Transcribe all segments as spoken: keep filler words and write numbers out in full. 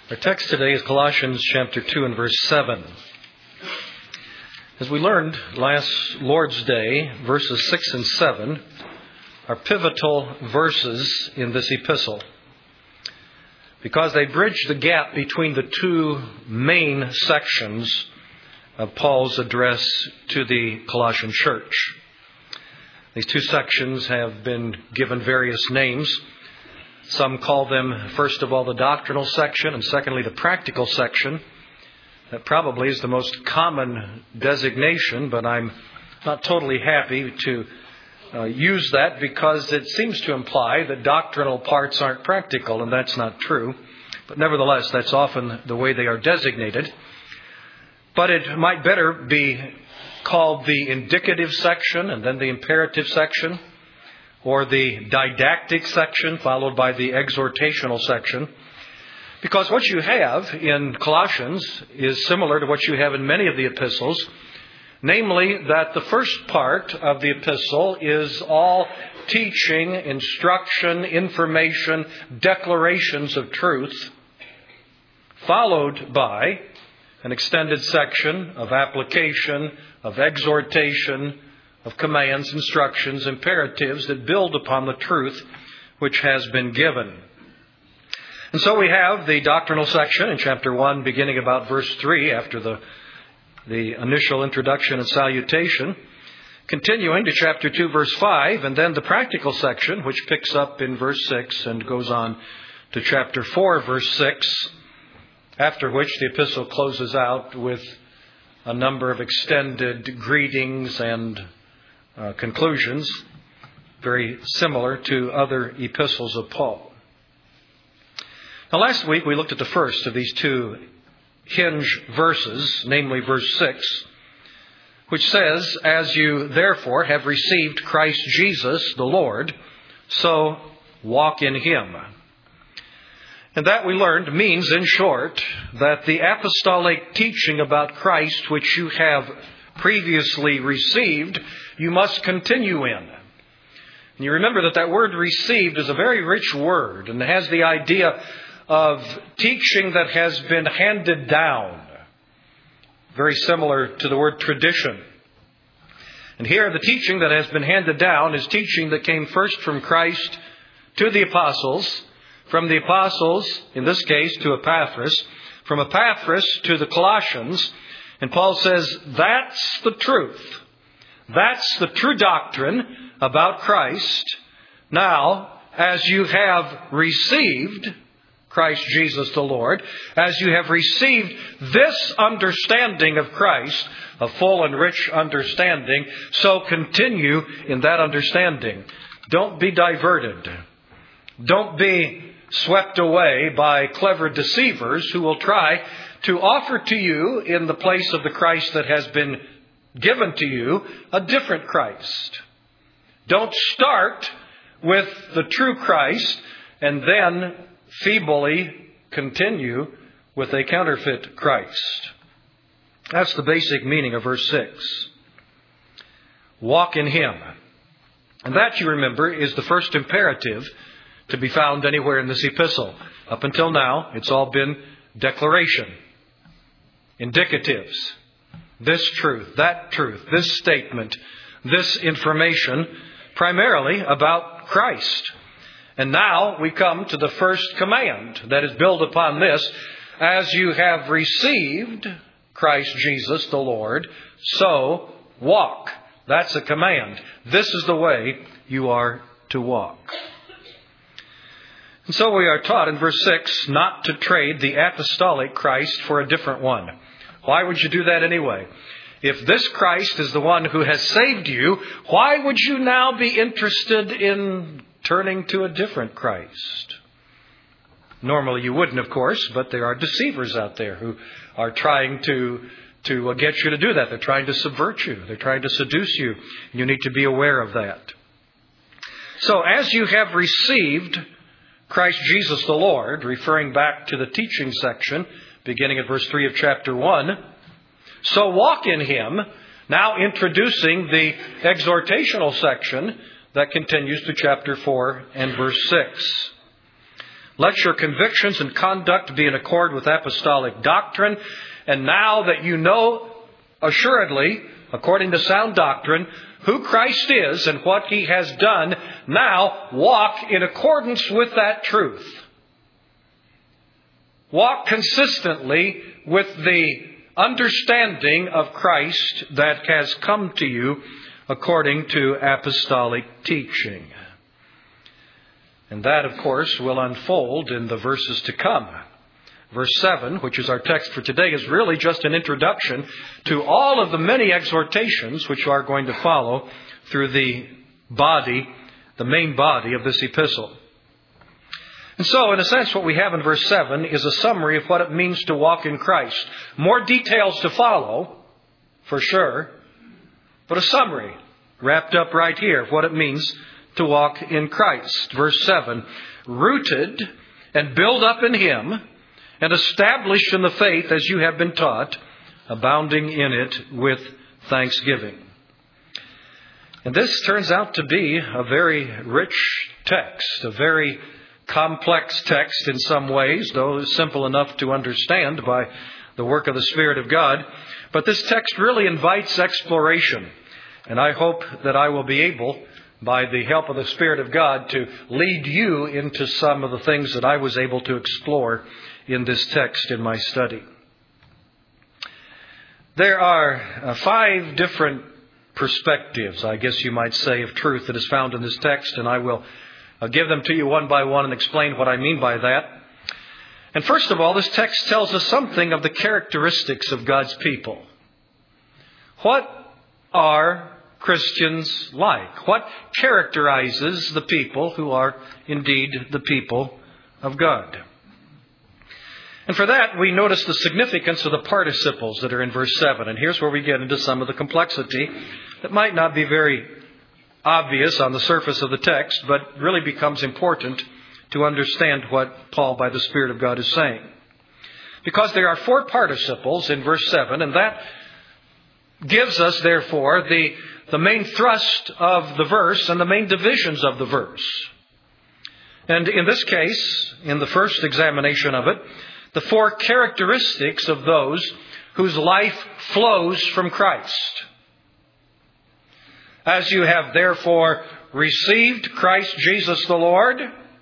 Our text today is Colossians chapter two and verse seven. As we learned last Lord's Day, verses six and seven are pivotal verses in this epistle because they bridge the gap between the two main sections of Paul's address to the Colossian church. These two sections have been given various names. Some call them, first of all, the doctrinal section, and secondly, the practical section. That probably is the most common designation, but I'm not totally happy to uh, use that because it seems to imply that doctrinal parts aren't practical, and that's not true. But nevertheless, that's often the way they are designated. But it might better be called the indicative section and then the imperative section, or the didactic section followed by the exhortational section. Because what you have in Colossians is similar to what you have in many of the epistles, namely that the first part of the epistle is all teaching, instruction, information, declarations of truth, followed by an extended section of application, of exhortation, of commands, instructions, imperatives that build upon the truth which has been given. And so we have the doctrinal section in chapter one, beginning about verse three, after the, the initial introduction and salutation, continuing to chapter two, verse five, and then the practical section, which picks up in verse six and goes on to chapter four, verse six, after which the epistle closes out with a number of extended greetings and Uh, conclusions, very similar to other epistles of Paul. Now, last week we looked at the first of these two hinge verses, namely verse six, which says, "As you therefore have received Christ Jesus the Lord, so walk in Him." And that, we learned, means, in short, that the apostolic teaching about Christ which you have previously received, you must continue in. And you remember that that word received is a very rich word and has the idea of teaching that has been handed down. Very similar to the word tradition. And here the teaching that has been handed down is teaching that came first from Christ to the apostles, from the apostles, in this case, to Epaphras, from Epaphras to the Colossians. And Paul says, that's the truth. That's the true doctrine about Christ. Now, as you have received Christ Jesus the Lord, as you have received this understanding of Christ, a full and rich understanding, so continue in that understanding. Don't be diverted. Don't be swept away by clever deceivers who will try to offer to you, in the place of the Christ that has been given to you, a different Christ. Don't start with the true Christ and then feebly continue with a counterfeit Christ. That's the basic meaning of verse six. Walk in Him. And that, you remember, is the first imperative to be found anywhere in this epistle. Up until now, it's all been declaration, indicatives, this truth, that truth, this statement, this information, primarily about Christ. And now we come to the first command that is built upon this. As you have received Christ Jesus the Lord, so walk. That's a command. This is the way you are to walk. And so we are taught in verse six not to trade the apostolic Christ for a different one. Why would you do that anyway? If this Christ is the one who has saved you, why would you now be interested in turning to a different Christ? Normally you wouldn't, of course, but there are deceivers out there who are trying to, to get you to do that. They're trying to subvert you. They're trying to seduce you. You need to be aware of that. So as you have received Christ Jesus the Lord, referring back to the teaching section, beginning at verse three of chapter one, so walk in Him, now introducing the exhortational section that continues to chapter four and verse six. Let your convictions and conduct be in accord with apostolic doctrine. And now that you know assuredly, according to sound doctrine, who Christ is and what He has done, now walk in accordance with that truth. Walk consistently with the understanding of Christ that has come to you according to apostolic teaching. And that, of course, will unfold in the verses to come. Verse seven, which is our text for today, is really just an introduction to all of the many exhortations which are going to follow through the body, the main body of this epistle. And so, in a sense, what we have in verse seven is a summary of what it means to walk in Christ. More details to follow, for sure, but a summary wrapped up right here of what it means to walk in Christ. Verse seven, rooted and built up in Him and established in the faith as you have been taught, abounding in it with thanksgiving. And this turns out to be a very rich text, a very complex text in some ways, though simple enough to understand by the work of the Spirit of God. But this text really invites exploration. And I hope that I will be able, by the help of the Spirit of God, to lead you into some of the things that I was able to explore in this text in my study. There are uh, five different perspectives, I guess you might say, of truth that is found in this text, and I will uh, give them to you one by one and explain what I mean by that. And first of all, this text tells us something of the characteristics of God's people. What are Christians like? What characterizes the people who are indeed the people of God? And for that, we notice the significance of the participles that are in verse seven. And here's where we get into some of the complexity that might not be very obvious on the surface of the text, but really becomes important to understand what Paul, by the Spirit of God, is saying. Because there are four participles in verse seven, and that gives us, therefore, the, the main thrust of the verse and the main divisions of the verse. And in this case, in the first examination of it, the four characteristics of those whose life flows from Christ. As you have therefore received Christ Jesus the Lord,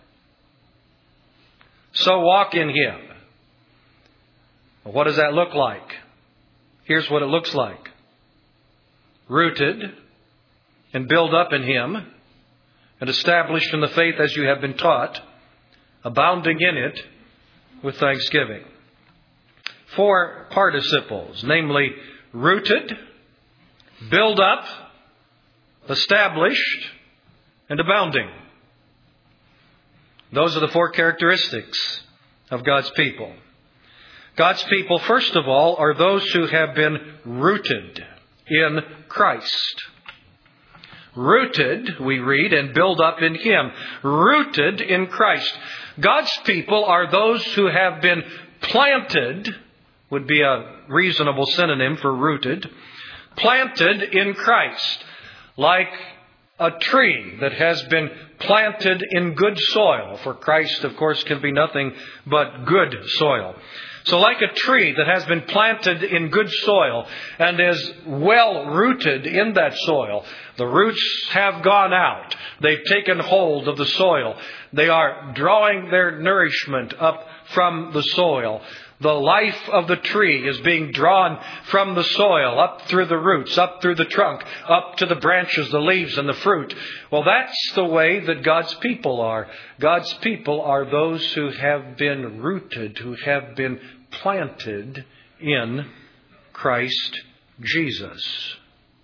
so walk in Him. Well, what does that look like? Here's what it looks like. Rooted and built up in Him and established in the faith as you have been taught, abounding in it with thanksgiving. Four participles, namely rooted, built up, established, and abounding. Those are the four characteristics of God's people. God's people, first of all, are those who have been rooted in Christ. Rooted, we read, and built up in Him. Rooted in Christ. God's people are those who have been planted, would be a reasonable synonym for rooted, planted in Christ, like a tree that has been planted in good soil. For Christ, of course, can be nothing but good soil. So like a tree that has been planted in good soil and is well rooted in that soil, the roots have gone out. They've taken hold of the soil. They are drawing their nourishment up from the soil. The life of the tree is being drawn from the soil, up through the roots, up through the trunk, up to the branches, the leaves, and the fruit. Well, that's the way that God's people are. God's people are those who have been rooted, who have been planted in Christ Jesus.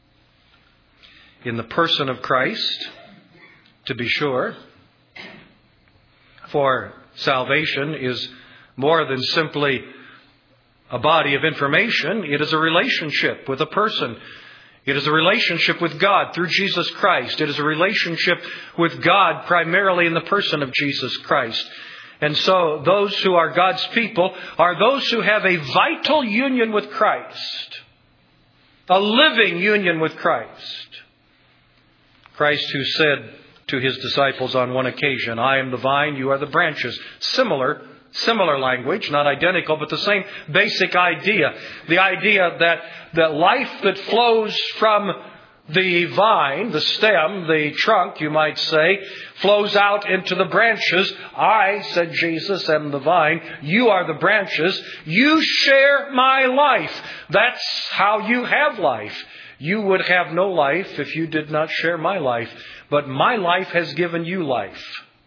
In the person of Christ, to be sure, for salvation is more than simply a body of information. It is a relationship with a person. It is a relationship with God through Jesus Christ. It is a relationship with God primarily in the person of Jesus Christ. And so those who are God's people are those who have a vital union with Christ. A living union with Christ. Christ who said to his disciples on one occasion. I am the vine, you are the branches. Similar, similar language, not identical, but the same basic idea. The idea that the life that flows from the vine, the stem, the trunk, you might say, flows out into the branches. I, said Jesus, am the vine. You are the branches. You share my life. That's how you have life. You would have no life if you did not share my life. But my life has given you life.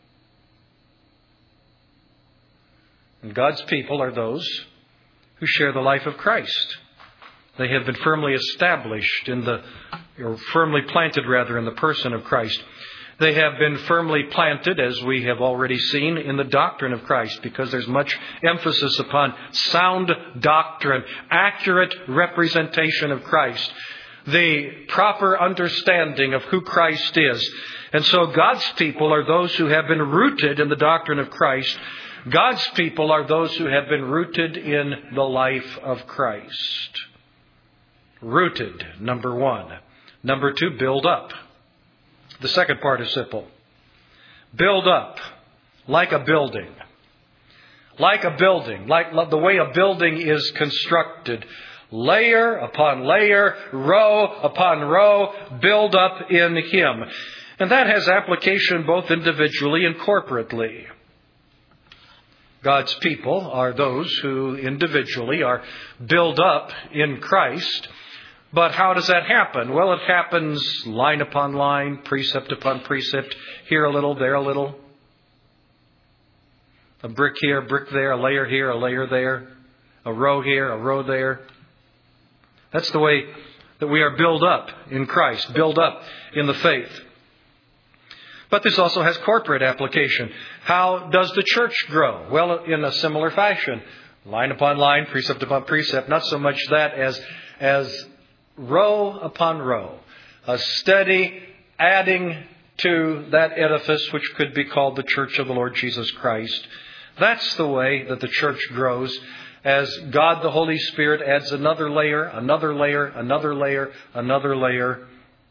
And God's people are those who share the life of Christ. They have been firmly established in the, or firmly planted rather, in the person of Christ. They have been firmly planted, as we have already seen, in the doctrine of Christ, because there's much emphasis upon sound doctrine, accurate representation of Christ, the proper understanding of who Christ is. And so God's people are those who have been rooted in the doctrine of Christ. God's people are those who have been rooted in the life of Christ. Rooted, number one. Number two, build up. The second participle. Build up, like a building. Like a building, like the way a building is constructed. Layer upon layer, row upon row, build up in Him. And that has application both individually and corporately. God's people are those who individually are built up in Christ. But how does that happen? Well, it happens line upon line, precept upon precept, here a little, there a little. A brick here, a brick there, a layer here, a layer there, a row here, a row there. That's the way that we are built up in Christ, built up in the faith. But this also has corporate application. How does the church grow? Well, in a similar fashion. Line upon line, precept upon precept. Not so much that as, as row upon row. A steady adding to that edifice which could be called the church of the Lord Jesus Christ. That's the way that the church grows. As God the Holy Spirit adds another layer, another layer, another layer, another layer.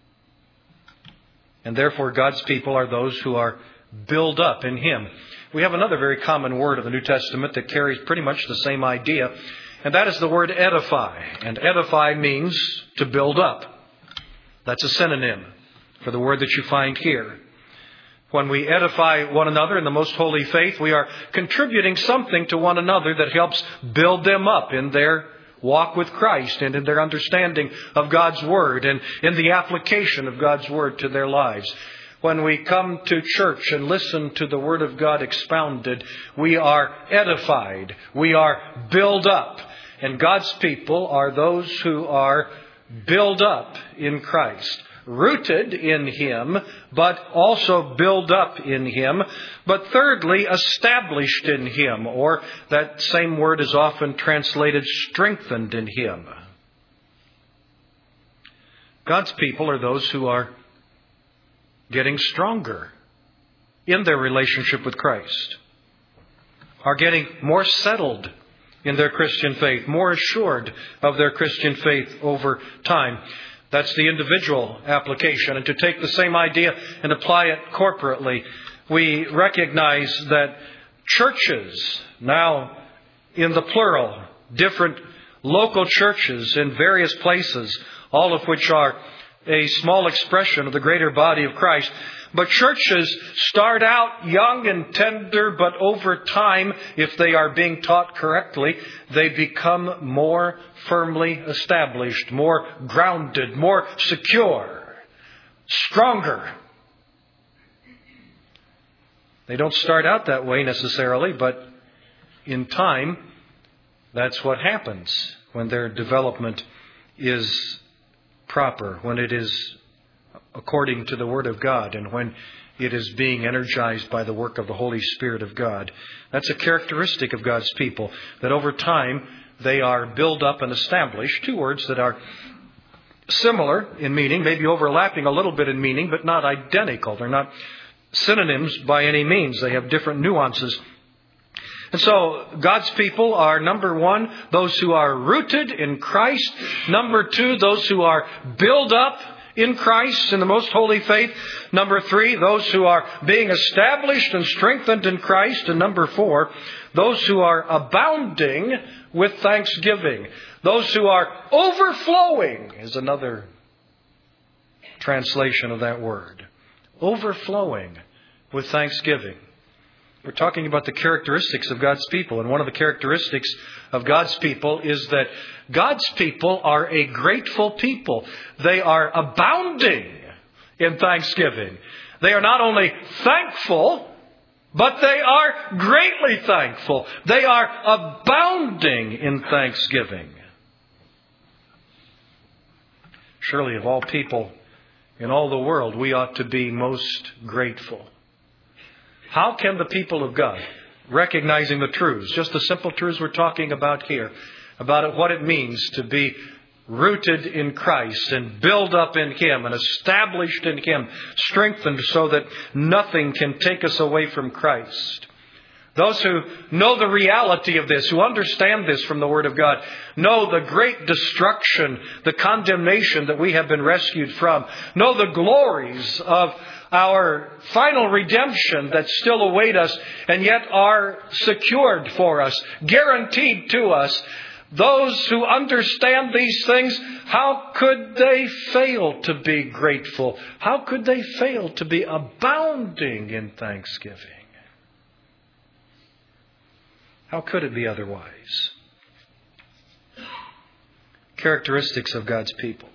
And therefore God's people are those who are built up in Him. We have another very common word in the New Testament that carries pretty much the same idea. And that is the word edify. And edify means to build up. That's a synonym for the word that you find here. When we edify one another in the most holy faith, we are contributing something to one another that helps build them up in their walk with Christ and in their understanding of God's Word and in the application of God's Word to their lives. When we come to church and listen to the Word of God expounded, we are edified. We are built up. And God's people are those who are built up in Christ. Rooted in Him, but also built up in Him. But thirdly, established in Him, or that same word is often translated strengthened in Him. God's people are those who are getting stronger in their relationship with Christ, are getting more settled in their Christian faith, more assured of their Christian faith over time. That's the individual application. And to take the same idea and apply it corporately, we recognize that churches, now in the plural, different local churches in various places, all of which are a small expression of the greater body of Christ. But churches start out young and tender, but over time, if they are being taught correctly, they become more firmly established, more grounded, more secure, stronger. They don't start out that way necessarily, but in time, that's what happens when their development is proper, when it is according to the Word of God, and when it is being energized by the work of the Holy Spirit of God. That's a characteristic of God's people, that over time they are built up and established. Two words that are similar in meaning, maybe overlapping a little bit in meaning, but not identical. They're not synonyms by any means. They have different nuances. And so God's people are, number one, those who are rooted in Christ. Number two, those who are built up in Christ, in the most holy faith. Number three, those who are being established and strengthened in Christ. And number four, those who are abounding with thanksgiving. Those who are overflowing is another translation of that word. Overflowing with thanksgiving. We're talking about the characteristics of God's people. And one of the characteristics of God's people is that God's people are a grateful people. They are abounding in thanksgiving. They are not only thankful, but they are greatly thankful. They are abounding in thanksgiving. Surely of all people in all the world, we ought to be most grateful. How can the people of God, recognizing the truths, just the simple truths we're talking about here, about what it means to be rooted in Christ and build up in Him and established in Him, strengthened so that nothing can take us away from Christ. Those who know the reality of this, who understand this from the Word of God, know the great destruction, the condemnation that we have been rescued from, know the glories of our final redemption that still await us and yet are secured for us, guaranteed to us. Those who understand these things, how could they fail to be grateful? How could they fail to be abounding in thanksgiving? How could it be otherwise? Characteristics of God's people.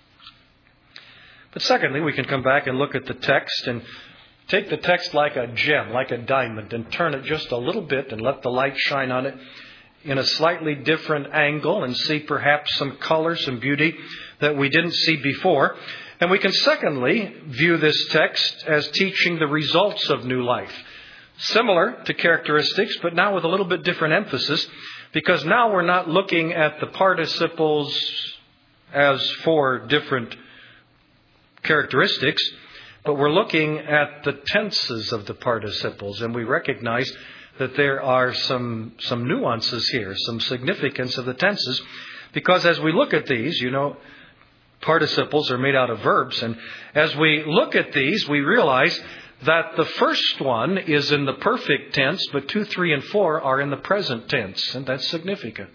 But secondly, we can come back and look at the text and take the text like a gem, like a diamond, and turn it just a little bit and let the light shine on it in a slightly different angle and see perhaps some color, some beauty that we didn't see before. And we can secondly view this text as teaching the results of new life. Similar to characteristics, but now with a little bit different emphasis, because now we're not looking at the participles as four different characteristics, but we're looking at the tenses of the participles, and we recognize that there are some some nuances here, some significance of the tenses, because as we look at these, you know, participles are made out of verbs, and as we look at these, we realize that the first one is in the perfect tense, but two, three, and four are in the present tense, and that's significant.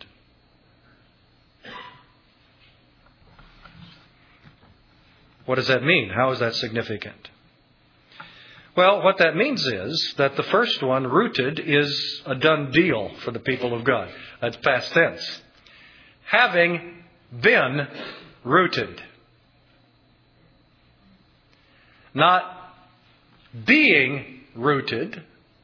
What does that mean? How is that significant? Well, what that means is that the first one, rooted, is a done deal for the people of God. That's past tense. Having been rooted. Not being rooted,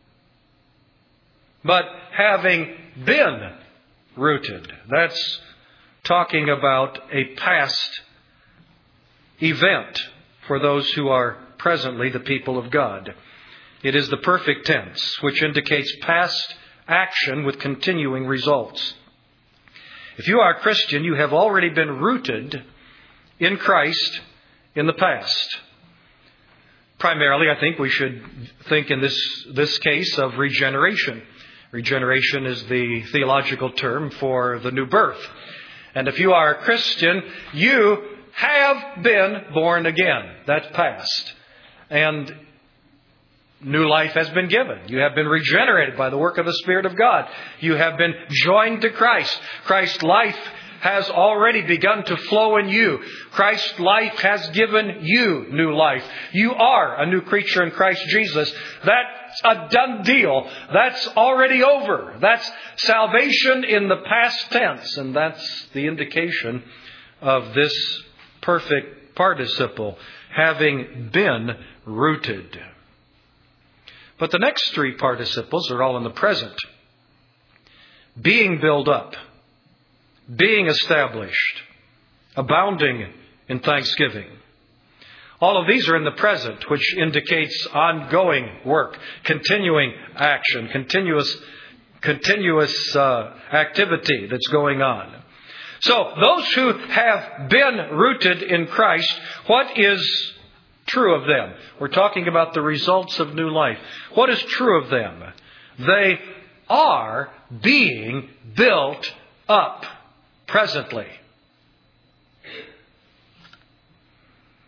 but having been rooted. That's talking about a past event for those who are presently the people of God. It is the perfect tense, which indicates past action with continuing results. If you are a Christian, you have already been rooted in Christ in the past. Primarily, I think we should think in this, this case of regeneration. Regeneration is the theological term for the new birth. And if you are a Christian, you have been born again. That's past. And new life has been given. You have been regenerated by the work of the Spirit of God. You have been joined to Christ. Christ's life has already begun to flow in you. Christ's life has given you new life. You are a new creature in Christ Jesus. That's a done deal. That's already over. That's salvation in the past tense. And that's the indication of this perfect participle, having been rooted. But the next three participles are all in the present. Being built up, being established, abounding in thanksgiving. All of these are in the present, which indicates ongoing work, continuing action, continuous, continuous uh, activity that's going on. So, those who have been rooted in Christ, what is true of them? We're talking about the results of new life. What is true of them? They are being built up presently.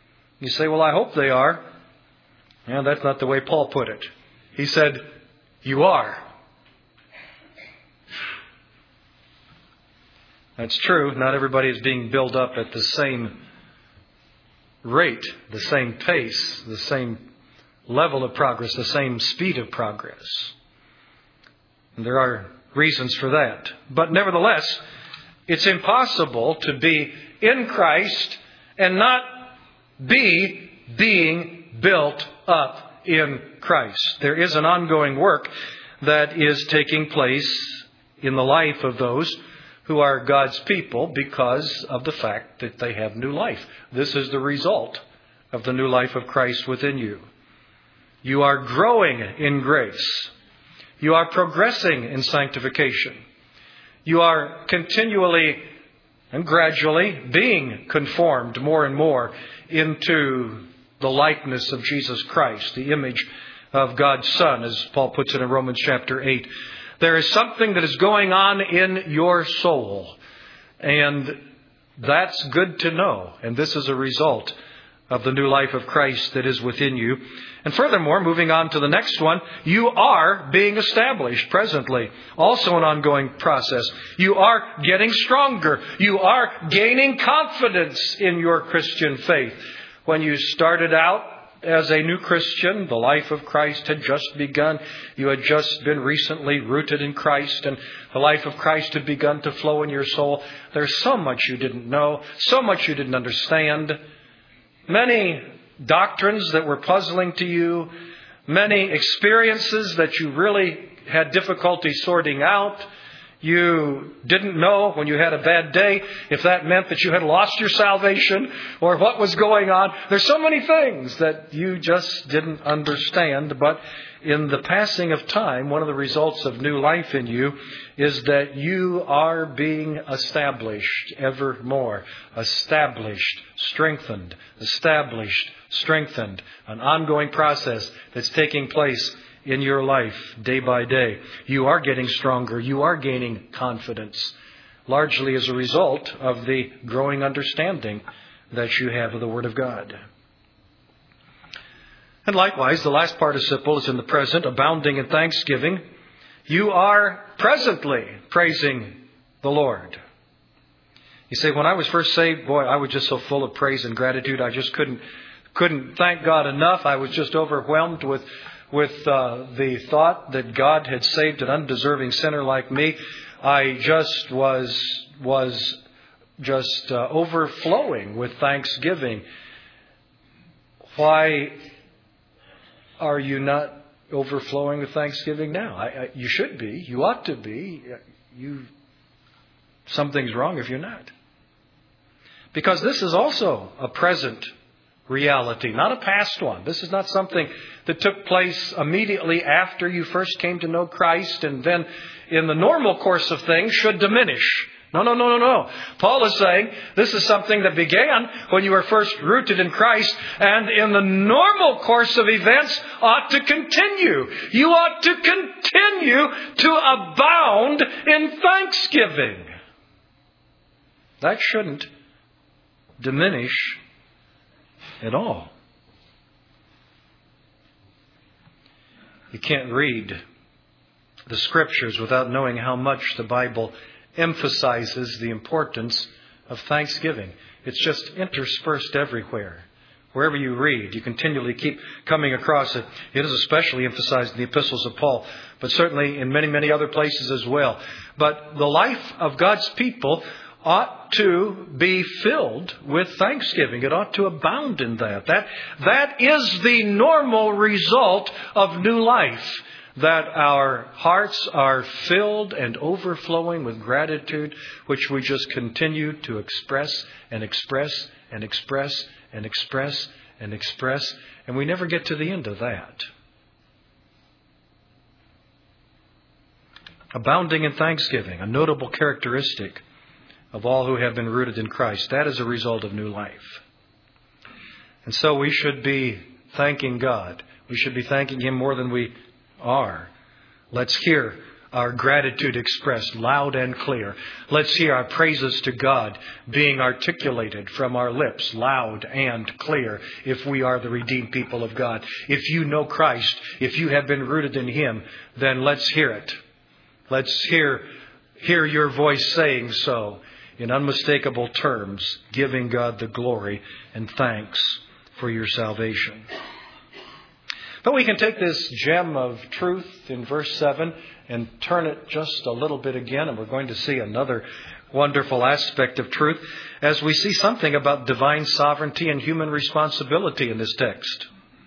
You say, well, I hope they are. And that's not the way Paul put it. He said, you are. That's true. Not everybody is being built up at the same rate, the same pace, the same level of progress, the same speed of progress. And there are reasons for that. But nevertheless, it's impossible to be in Christ and not be being built up in Christ. There is an ongoing work that is taking place in the life of those who are God's people because of the fact that they have new life. This is the result of the new life of Christ within you. You are growing in grace. You are progressing in sanctification. You are continually and gradually being conformed more and more into the likeness of Jesus Christ, the image of God's Son, as Paul puts it in Romans chapter eight. There is something that is going on in your soul, and that's good to know. And this is a result of the new life of Christ that is within you. And furthermore, moving on to the next one, you are being established presently. Also an ongoing process. You are getting stronger. You are gaining confidence in your Christian faith. When you started out as a new Christian, the life of Christ had just begun. You had just been recently rooted in Christ, and the life of Christ had begun to flow in your soul. There's so much you didn't know, so much you didn't understand. Many doctrines that were puzzling to you, many experiences that you really had difficulty sorting out. You didn't know when you had a bad day if that meant that you had lost your salvation or what was going on. There's so many things that you just didn't understand. But in the passing of time, one of the results of new life in you is that you are being established ever more. Established, strengthened, established, strengthened. An ongoing process that's taking place in your life day by day. You are getting stronger. You are gaining confidence, largely as a result of the growing understanding that you have of the Word of God. And likewise, the last participle is in the present, abounding in thanksgiving. You are presently praising the Lord. You say, when I was first saved, boy, I was just so full of praise and gratitude. I just couldn't couldn't thank God enough. I was just overwhelmed with with uh, the thought that God had saved an undeserving sinner like me. I just was was just uh, overflowing with thanksgiving. Why are you not overflowing with thanksgiving now? I, I, you should be. You ought to be. You, something's wrong if you're not. Because this is also a present reality, not a past one. This is not something that took place immediately after you first came to know Christ and then in the normal course of things should diminish. No, no, no, no, no. Paul is saying this is something that began when you were first rooted in Christ and in the normal course of events ought to continue. You ought to continue to abound in thanksgiving. That shouldn't diminish at all. You can't read the Scriptures without knowing how much the Bible emphasizes the importance of thanksgiving. It's just interspersed everywhere. Wherever you read, you continually keep coming across it. It is especially emphasized in the epistles of Paul, but certainly in many, many other places as well. But the life of God's people ought to be filled with thanksgiving. It ought to abound in that. That, that is the normal result of new life. That our hearts are filled and overflowing with gratitude, which we just continue to express and express and express and express and express. And we never get to the end of that. Abounding in thanksgiving, a notable characteristic of all who have been rooted in Christ. That is a result of new life. And so we should be thanking God. We should be thanking Him more than we are. Let's hear our gratitude expressed loud and clear. Let's hear our praises to God being articulated from our lips loud and clear if we are the redeemed people of God. If you know Christ, if you have been rooted in Him, then let's hear it. Let's hear, hear your voice saying so in unmistakable terms, giving God the glory and thanks for your salvation. But we can take this gem of truth in verse seven and turn it just a little bit again, and we're going to see another wonderful aspect of truth as we see something about divine sovereignty and human responsibility in this text.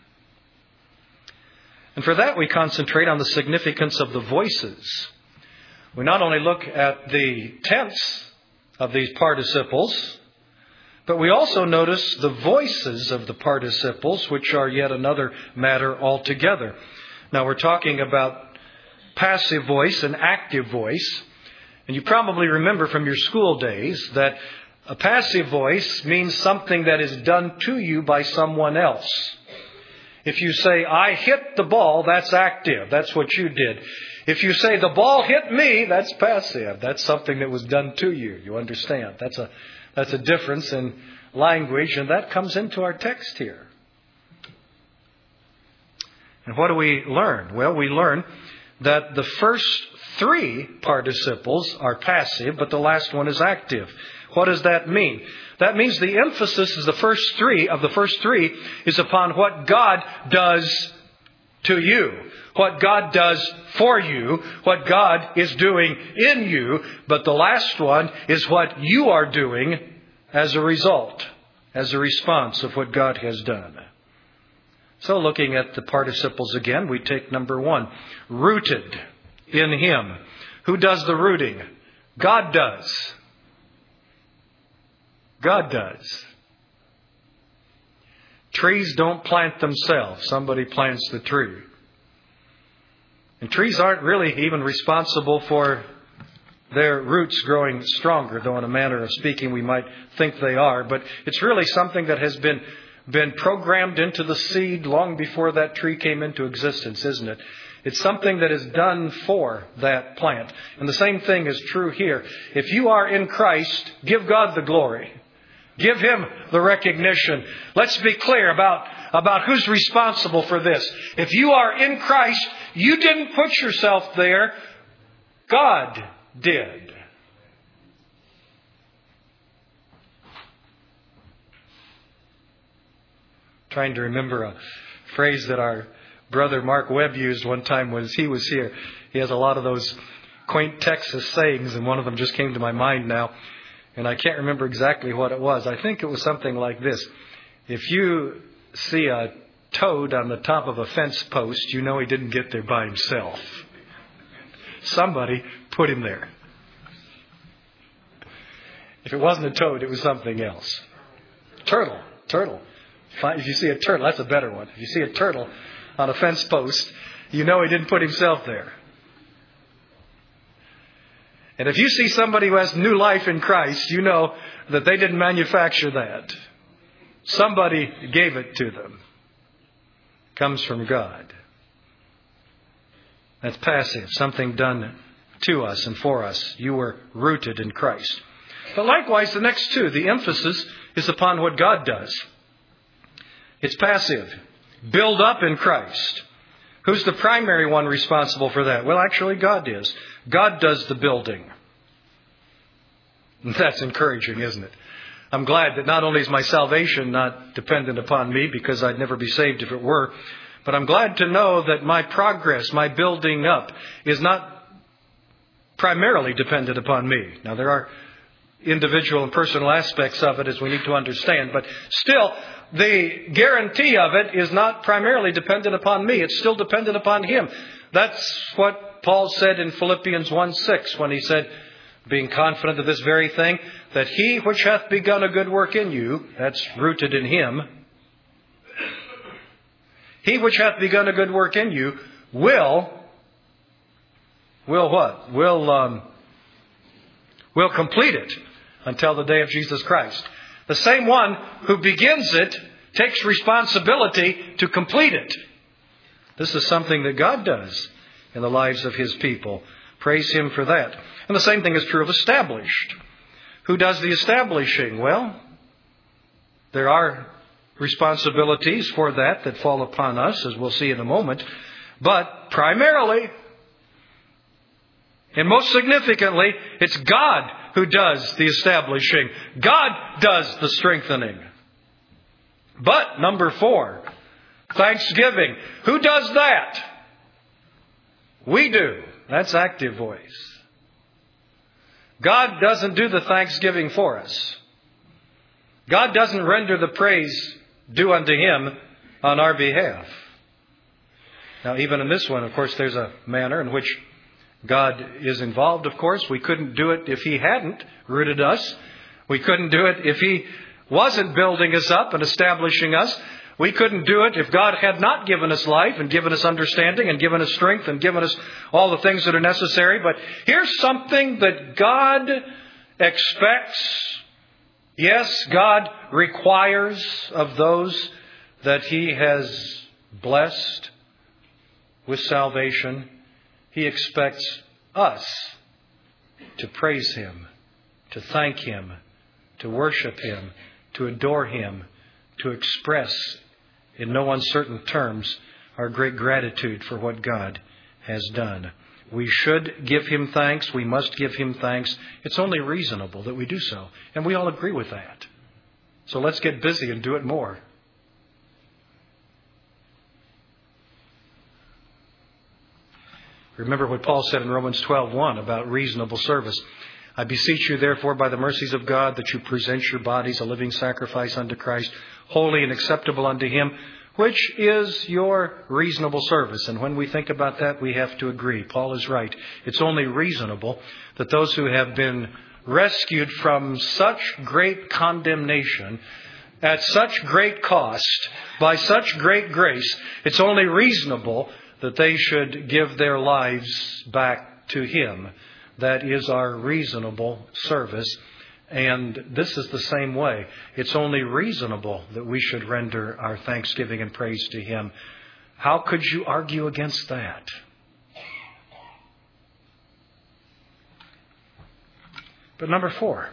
And for that we concentrate on the significance of the voices. We not only look at the tense of these participles, but we also notice the voices of the participles, which are yet another matter altogether. Now we're talking about passive voice and active voice. And you probably remember from your school days that a passive voice means something that is done to you by someone else. If you say, I hit the ball, that's active. That's what you did. If you say, the ball hit me, that's passive. That's something that was done to you. You understand? That's a That's a difference in language, and that comes into our text here. And what do we learn? Well, we learn that the first three participles are passive, but the last one is active. What does that mean? That means the emphasis is the first three of the first three is upon what God does to you, what God does for you, what God is doing in you. But the last one is what you are doing as a result, as a response of what God has done. So looking at the participles again, we take number one, rooted in Him. Who does the rooting? God does. God does. Trees don't plant themselves. Somebody plants the tree. And trees aren't really even responsible for their roots growing stronger, though in a manner of speaking we might think they are. But it's really something that has been, been programmed into the seed long before that tree came into existence, isn't it? It's something that is done for that plant. And the same thing is true here. If you are in Christ, give God the glory. Give Him the recognition. Let's be clear about, about who's responsible for this. If you are in Christ, you didn't put yourself there. God did. Trying to remember a phrase that our brother Mark Webb used one time when he was here. He has a lot of those quaint Texas sayings, and one of them just came to my mind now. And I can't remember exactly what it was. I think it was something like this. If you see a toad on the top of a fence post, you know he didn't get there by himself. Somebody put him there. If it wasn't a toad, it was something else. Turtle. Turtle. If you see a turtle, that's a better one. If you see a turtle on a fence post, you know he didn't put himself there. And if you see somebody who has new life in Christ, you know that they didn't manufacture that. Somebody gave it to them. It comes from God. That's passive, something done to us and for us. You were rooted in Christ. But likewise, the next two, the emphasis is upon what God does. It's passive. Build up in Christ. Who's the primary one responsible for that? Well, actually, God is. God does the building. That's encouraging, isn't it? I'm glad that not only is my salvation not dependent upon me, because I'd never be saved if it were, but I'm glad to know that my progress, my building up, is not primarily dependent upon me. Now, there are individual and personal aspects of it as we need to understand, but still, the guarantee of it is not primarily dependent upon me. It's still dependent upon Him. That's what Paul said in Philippians one six when he said, being confident of this very thing, that He which hath begun a good work in you, that's rooted in Him, He which hath begun a good work in you will, will what? Will, um, will complete it until the day of Jesus Christ. The same one who begins it takes responsibility to complete it. This is something that God does in the lives of His people Praise Him for that. And the same thing is true of established. Who does the establishing? Well, there are responsibilities for that that fall upon us, as we'll see in a moment. But primarily, and most significantly, it's God who does the establishing. God does the strengthening. But, number four, thanksgiving. Who does that? We do. That's active voice. God doesn't do the thanksgiving for us. God doesn't render the praise due unto Him on our behalf. Now, even in this one, of course, there's a manner in which God is involved, of course. We couldn't do it if He hadn't rooted us. We couldn't do it if He wasn't building us up and establishing us. We couldn't do it if God had not given us life and given us understanding and given us strength and given us all the things that are necessary. But here's something that God expects. Yes, God requires of those that He has blessed with salvation. He expects us to praise Him, to thank Him, to worship Him, to adore Him, to express in no uncertain terms our great gratitude for what God has done. We should give Him thanks. We must give Him thanks. It's only reasonable that we do so. And we all agree with that. So let's get busy and do it more. Remember what Paul said in Romans twelve one about reasonable service. I beseech you, therefore, by the mercies of God, that you present your bodies a living sacrifice unto Christ, holy and acceptable unto Him, which is your reasonable service. And when we think about that, we have to agree. Paul is right. It's only reasonable that those who have been rescued from such great condemnation, at such great cost, by such great grace, it's only reasonable that they should give their lives back to Him. That is our reasonable service. And this is the same way. It's only reasonable that we should render our thanksgiving and praise to Him. How could you argue against that? But number four,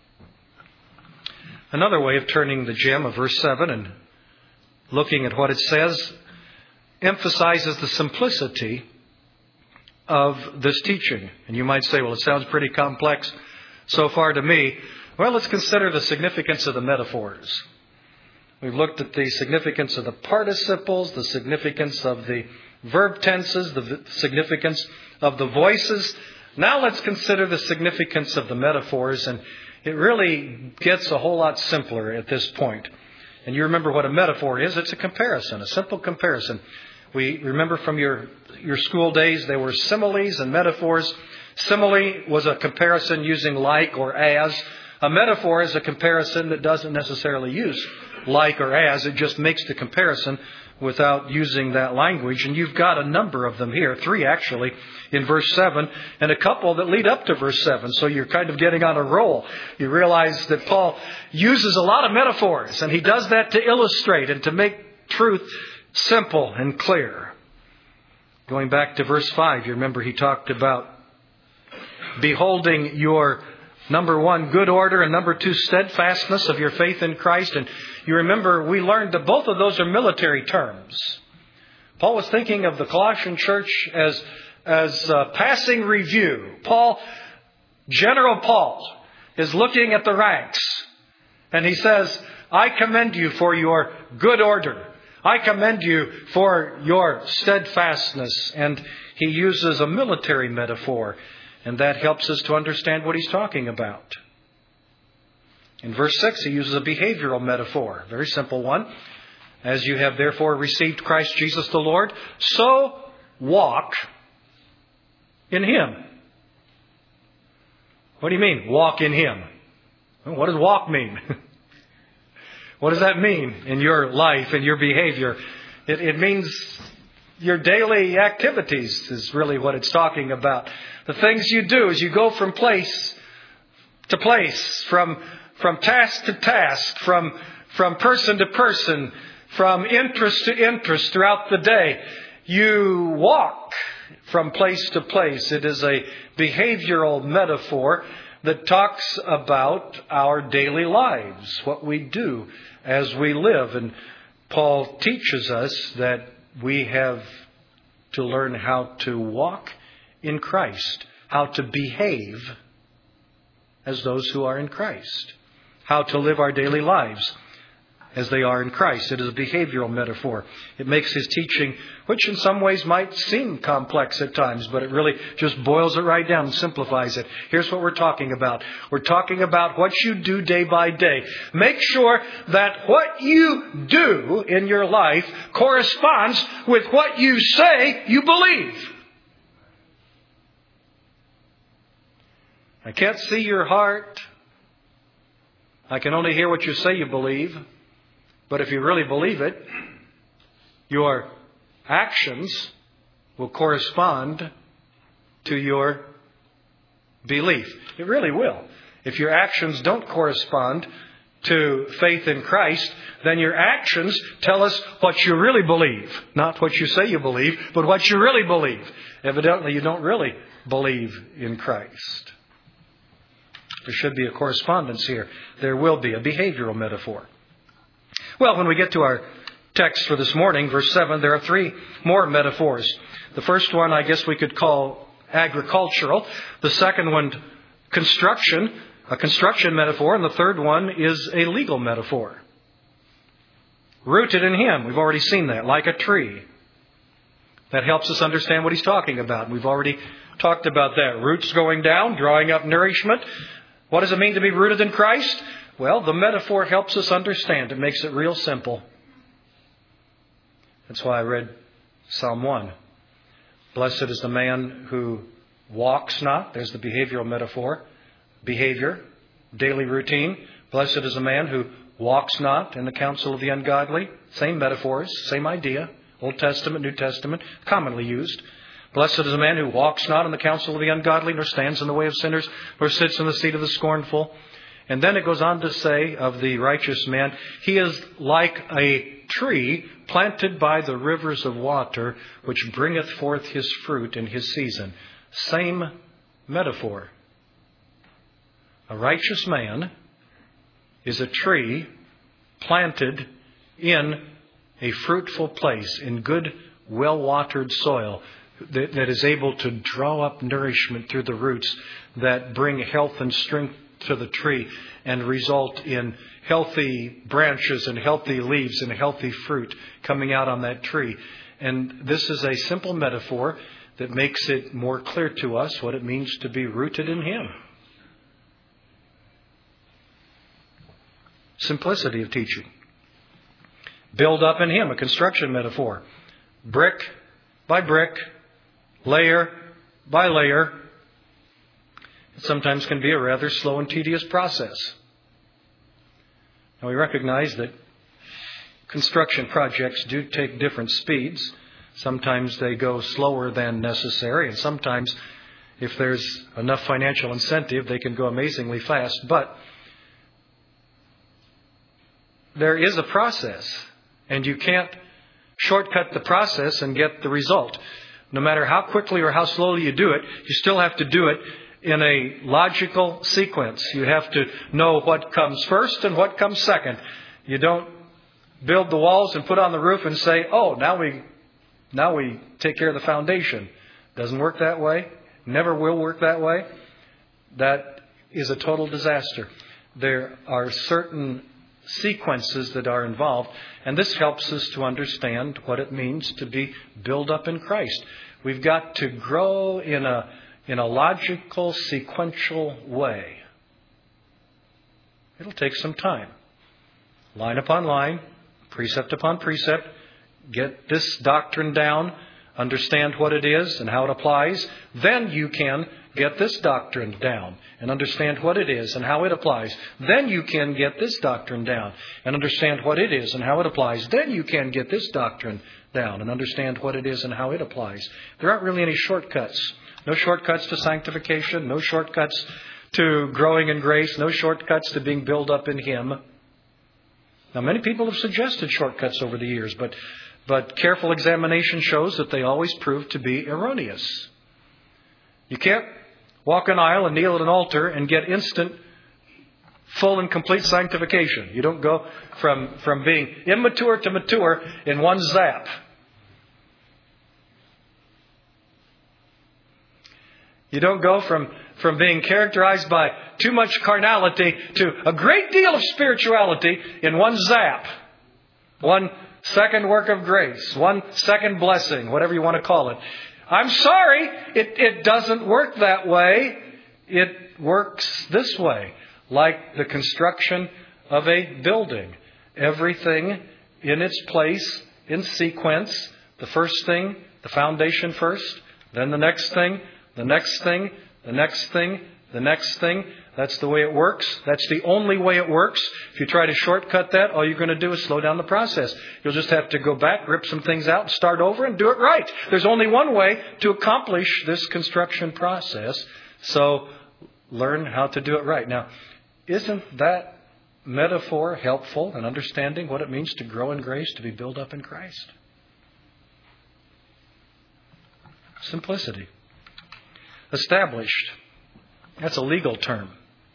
another way of turning the gem of verse seven and looking at what it says emphasizes the simplicity of this teaching. And you might say, well, it sounds pretty complex so far to me. Well, let's consider the significance of the metaphors. We've looked at the significance of the participles, the significance of the verb tenses, the significance of the voices. Now let's consider the significance of the metaphors, and it really gets a whole lot simpler at this point. And you remember what a metaphor is. It's a comparison, a simple comparison. We remember from your, your school days, there were similes and metaphors. Simile was a comparison using like or as. A metaphor is a comparison that doesn't necessarily use like or as. It just makes the comparison without using that language. And you've got a number of them here, three actually, in verse seven, and a couple that lead up to verse seven. So you're kind of getting on a roll. You realize that Paul uses a lot of metaphors, and he does that to illustrate and to make truth simple and clear. Going back to verse five, you remember he talked about beholding your, number one, good order, and number two, steadfastness of your faith in Christ. And you remember we learned that both of those are military terms. Paul was thinking of the Colossian church as, as a passing review. Paul, General Paul, is looking at the ranks, and he says, I commend you for your good order. I commend you for your steadfastness. And he uses a military metaphor, and that helps us to understand what he's talking about. In verse six, he uses a behavioral metaphor, a very simple one. As you have therefore received Christ Jesus the Lord, so walk in Him. What do you mean, walk in Him? Well, what does walk mean? What does that mean in your life and your behavior? It, it means your daily activities is really what it's talking about. The things you do as you go from place to place, from from task to task, from from person to person, from interest to interest throughout the day. You walk from place to place. It is a behavioral metaphor that talks about our daily lives, what we do as we live. And Paul teaches us that we have to learn how to walk in Christ, how to behave as those who are in Christ, how to live our daily lives as they are in Christ. It is a behavioral metaphor. It makes his teaching, which in some ways might seem complex at times, but it really just boils it right down and simplifies it. Here's what we're talking about. We're talking about what you do day by day. Make sure that what you do in your life corresponds with what you say you believe. I can't see your heart. I can only hear what you say you believe. But if you really believe it, your actions will correspond to your belief. It really will. If your actions don't correspond to faith in Christ, then your actions tell us what you really believe. Not what you say you believe, but what you really believe. Evidently, you don't really believe in Christ. There should be a correspondence here. There will be a behavioral metaphor. Well, when we get to our text for this morning, verse seven, there are three more metaphors. The first one, I guess we could call agricultural. The second one, construction, a construction metaphor. And the third one is a legal metaphor. Rooted in Him. We've already seen that, like a tree. That helps us understand what he's talking about. We've already talked about that. Roots going down, drawing up nourishment. What does it mean to be rooted in Christ? Well, the metaphor helps us understand. It makes it real simple. That's why I read Psalm one. Blessed is the man who walks not. There's the behavioral metaphor. Behavior, daily routine. Blessed is the man who walks not in the counsel of the ungodly. Same metaphors, same idea. Old Testament, New Testament, commonly used. Blessed is the man who walks not in the counsel of the ungodly, nor stands in the way of sinners, nor sits in the seat of the scornful. And then it goes on to say of the righteous man, he is like a tree planted by the rivers of water, which bringeth forth his fruit in his season. Same metaphor. A righteous man is a tree planted in a fruitful place, in good, well-watered soil, that, that is able to draw up nourishment through the roots that bring health and strength to the tree and result in healthy branches and healthy leaves and healthy fruit coming out on that tree. And this is a simple metaphor that makes it more clear to us what it means to be rooted in Him. Simplicity of teaching. Build up in Him, a construction metaphor. Brick by brick, layer by layer. It sometimes can be a rather slow and tedious process. Now we recognize that construction projects do take different speeds. Sometimes they go slower than necessary, and sometimes if there's enough financial incentive, they can go amazingly fast. But there is a process, and you can't shortcut the process and get the result. No matter how quickly or how slowly you do it, you still have to do it in a logical sequence. You have to know what comes first and what comes second. You don't build the walls and put on the roof and say, oh, now we now we take care of the foundation. Doesn't work that way. Never will work that way. That is a total disaster. There are certain sequences that are involved, and this helps us to understand what it means to be built up in Christ. We've got to grow in a in a logical, sequential way. It'll take some time. Line upon line, precept upon precept, get this doctrine down, understand what it is and how it applies. Then you can get this doctrine down and understand what it is and how it applies. Then you can get this doctrine down and understand what it is and how it applies. Then you can get this doctrine down and understand what it is and how it applies. There aren't really any shortcuts. No shortcuts to sanctification. No shortcuts to growing in grace. No shortcuts to being built up in Him. Now, many people have suggested shortcuts over the years, but But careful examination shows that they always prove to be erroneous. You can't walk an aisle and kneel at an altar and get instant, full and complete sanctification. You don't go from, from being immature to mature in one zap. You don't go from, from being characterized by too much carnality to a great deal of spirituality in one zap. One second work of grace. One second blessing. Whatever you want to call it. I'm sorry. It, it doesn't work that way. It works this way. Like the construction of a building. Everything in its place, in sequence. The first thing, the foundation first. Then the next thing. The next thing, the next thing, the next thing. That's the way it works. That's the only way it works. If you try to shortcut that, all you're going to do is slow down the process. You'll just have to go back, rip some things out, start over, and do it right. There's only one way to accomplish this construction process. So learn how to do it right. Now, isn't that metaphor helpful in understanding what it means to grow in grace, to be built up in Christ? Simplicity. Established. That's a legal term.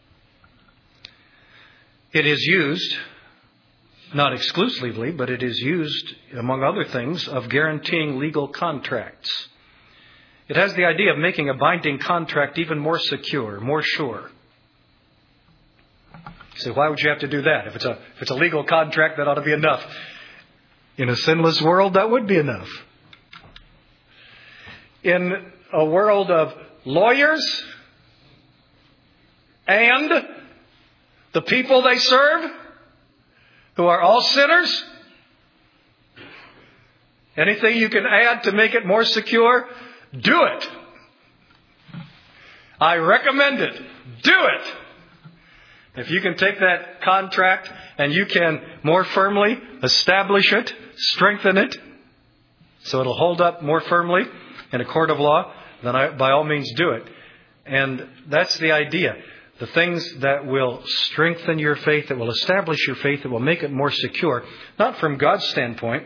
It is used, not exclusively, but it is used, among other things, of guaranteeing legal contracts. It has the idea of making a binding contract even more secure, more sure. You say, why would you have to do that? If it's a, if it's a legal contract, that ought to be enough. In a sinless world, that would be enough. In a world of lawyers and the people they serve, who are all sinners, anything you can add to make it more secure, do it. I recommend it. Do it. If you can take that contract and you can more firmly establish it, strengthen it, so it'll hold up more firmly in a court of law, then I, by all means do it. And that's the idea. The things that will strengthen your faith, that will establish your faith, that will make it more secure, not from God's standpoint,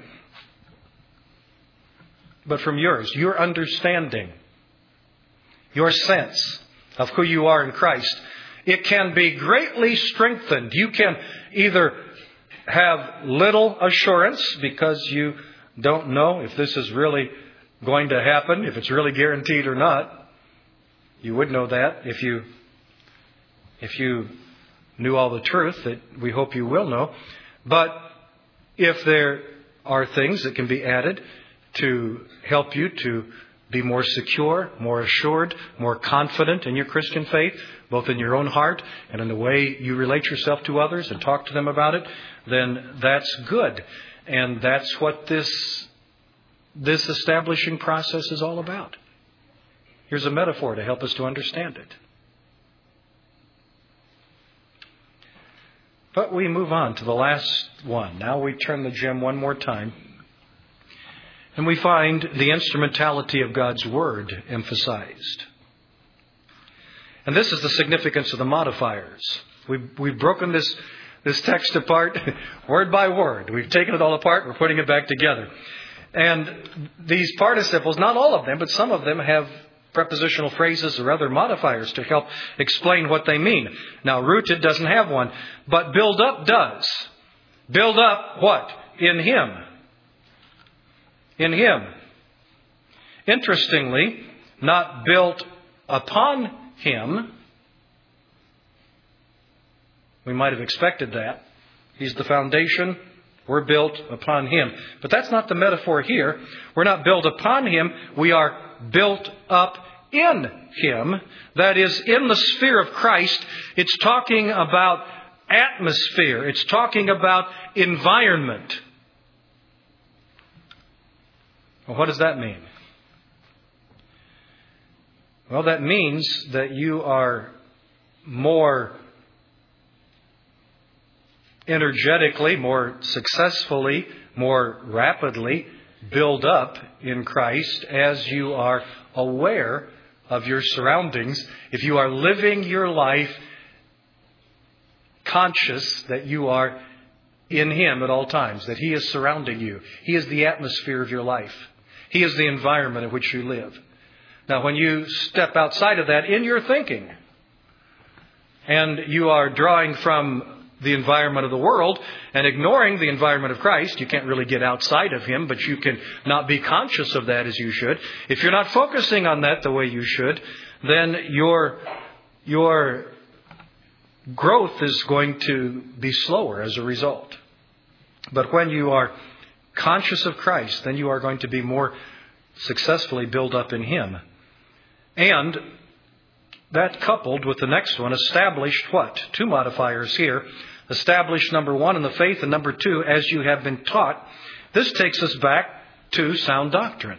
but from yours. Your understanding, your sense of who you are in Christ. It can be greatly strengthened. You can either have little assurance because you don't know if this is really going to happen, if it's really guaranteed or not. You would know that if you if you knew all the truth that we hope you will know. But if there are things that can be added to help you to be more secure, more assured, more confident in your Christian faith, both in your own heart and in the way you relate yourself to others and talk to them about it, then that's good. And that's what this This establishing process is all about. Here's a metaphor to help us to understand it. But we move on to the last one. Now we turn the gem one more time. And we find the instrumentality of God's Word emphasized. And this is the significance of the modifiers. We've, we've broken this, this text apart word by word. We've taken it all apart. We're putting it back together. And these participles, not all of them, but some of them have prepositional phrases or other modifiers to help explain what they mean. Now, rooted doesn't have one, but build up does. Build up what? In Him. In Him. Interestingly, not built upon Him. We might have expected that. He's the foundation. We're built upon Him. But that's not the metaphor here. We're not built upon Him. We are built up in Him. That is, in the sphere of Christ. It's talking about atmosphere. It's talking about environment. Well, what does that mean? Well, that means that you are more energetically, more successfully, more rapidly build up in Christ as you are aware of your surroundings. If you are living your life conscious that you are in Him at all times, that He is surrounding you. He is the atmosphere of your life. He is the environment in which you live. Now, when you step outside of that in your thinking, and you are drawing from the environment of the world and ignoring the environment of Christ, you can't really get outside of Him, but you can not be conscious of that as you should. If you're not focusing on that the way you should, then your, your growth is going to be slower as a result. But when you are conscious of Christ, then you are going to be more successfully built up in Him. And that coupled with the next one, established what? Two modifiers here. Established, number one, in the faith, and number two, as you have been taught. This takes us back to sound doctrine.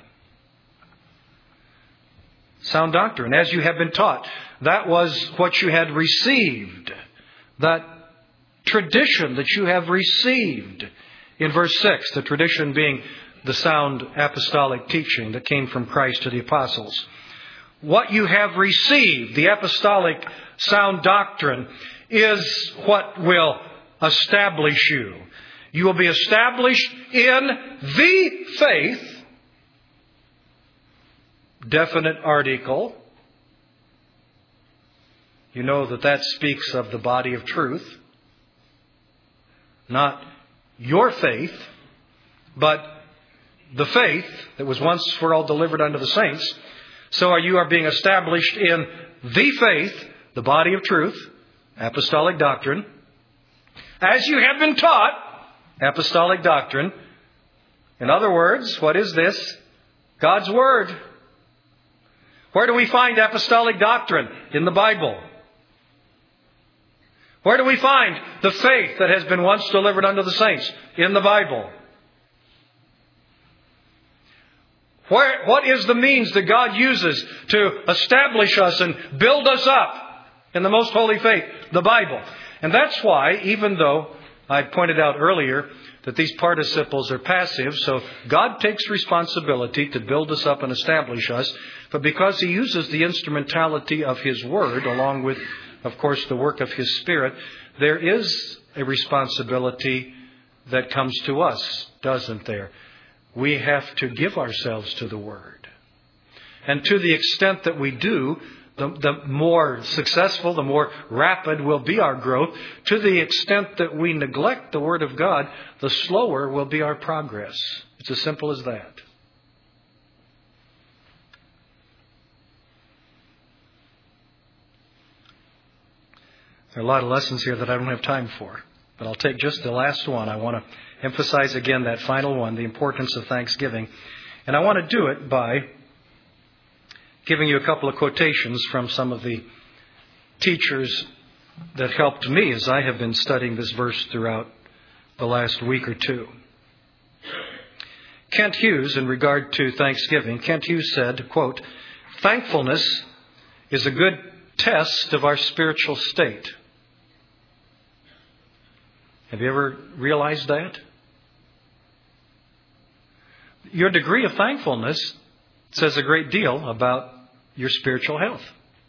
Sound doctrine, as you have been taught. That was what you had received. That tradition that you have received. In verse six, the tradition being the sound apostolic teaching that came from Christ to the apostles. What you have received, the apostolic sound doctrine, is what will establish you. You will be established in the faith, definite article. You know that that speaks of the body of truth. Not your faith, but the faith that was once for all delivered unto the saints. So you are being established in the faith, the body of truth, apostolic doctrine. As you have been taught, apostolic doctrine. In other words, what is this? God's Word. Where do we find apostolic doctrine? In the Bible. Where do we find the faith that has been once delivered unto the saints? In the Bible. Where, what is the means that God uses to establish us and build us up in the most holy faith? The Bible. And that's why, even though I pointed out earlier that these participles are passive, so God takes responsibility to build us up and establish us, but because He uses the instrumentality of His Word, along with, of course, the work of His Spirit, there is a responsibility that comes to us, doesn't there? We have to give ourselves to the Word. And to the extent that we do, the, the more successful, the more rapid will be our growth. To the extent that we neglect the Word of God, the slower will be our progress. It's as simple as that. There are a lot of lessons here that I don't have time for. But I'll take just the last one. I want to emphasize again that final one, the importance of thanksgiving. And I want to do it by giving you a couple of quotations from some of the teachers that helped me as I have been studying this verse throughout the last week or two. Kent Hughes, in regard to thanksgiving, Kent Hughes said, quote, "Thankfulness is a good test of our spiritual state." Have you ever realized that? Your degree of thankfulness says a great deal about your spiritual health.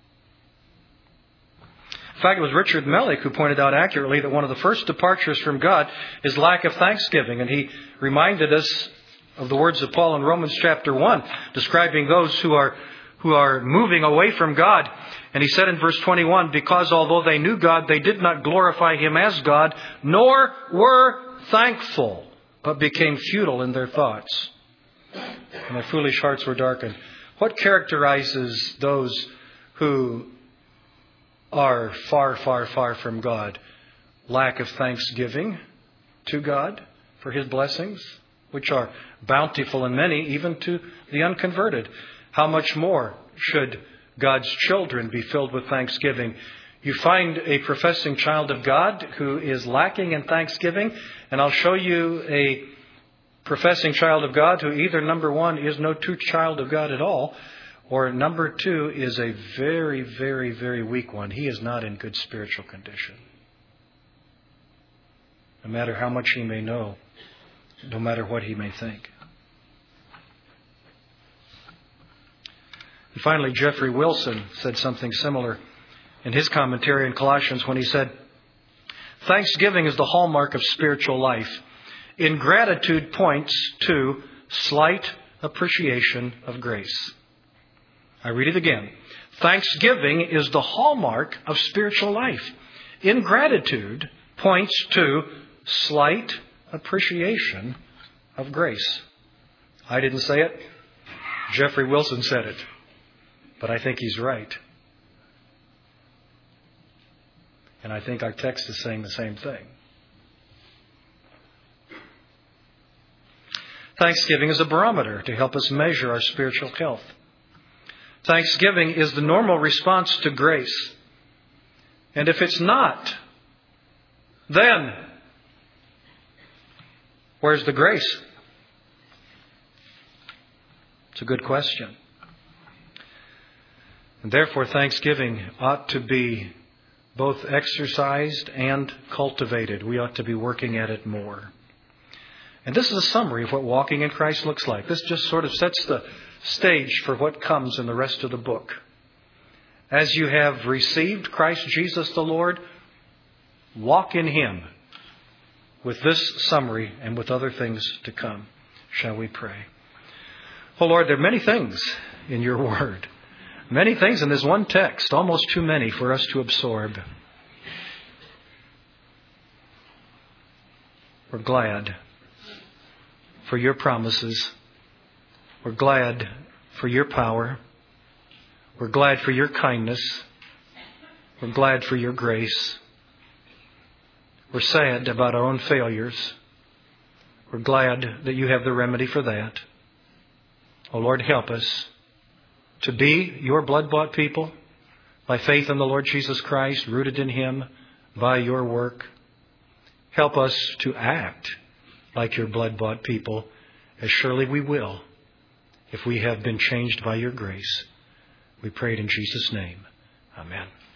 In fact, it was Richard Mellick who pointed out accurately that one of the first departures from God is lack of thanksgiving. And he reminded us of the words of Paul in Romans chapter one, describing those who are who are moving away from God. And he said in verse twenty-one, "Because although they knew God, they did not glorify Him as God, nor were thankful, but became futile in their thoughts. And their foolish hearts were darkened." What characterizes those who are far, far, far from God? Lack of thanksgiving to God for His blessings, which are bountiful and many, even to the unconverted. How much more should God's children be filled with thanksgiving? You find a professing child of God who is lacking in thanksgiving, and I'll show you a professing child of God who either, number one, is no true child of God at all, or number two, is a very, very, very weak one. He is not in good spiritual condition. No matter how much he may know, no matter what he may think. And finally, Jeffrey Wilson said something similar in his commentary in Colossians when he said, Thanksgiving is the hallmark of spiritual life. Ingratitude points to slight appreciation of grace. I read it again. Thanksgiving is the hallmark of spiritual life. Ingratitude points to slight appreciation of grace. I didn't say it. Jeffrey Wilson said it. But I think he's right. And I think our text is saying the same thing. Thanksgiving is a barometer to help us measure our spiritual health. Thanksgiving is the normal response to grace. And if it's not, then where's the grace? It's a good question. And therefore, thanksgiving ought to be both exercised and cultivated. We ought to be working at it more. And this is a summary of what walking in Christ looks like. This just sort of sets the stage for what comes in the rest of the book. As you have received Christ Jesus the Lord, walk in Him with this summary and with other things to come. Shall we pray? Oh Lord, there are many things in your word. Many things in this one text, almost too many for us to absorb. We're glad for your promises. We're glad for your power. We're glad for your kindness. We're glad for your grace. We're sad about our own failures. We're glad that you have the remedy for that. Oh Lord, help us to be your blood-bought people by faith in the Lord Jesus Christ, rooted in Him by your work. Help us to act like your blood-bought people, as surely we will if we have been changed by your grace. We pray it in Jesus' name. Amen.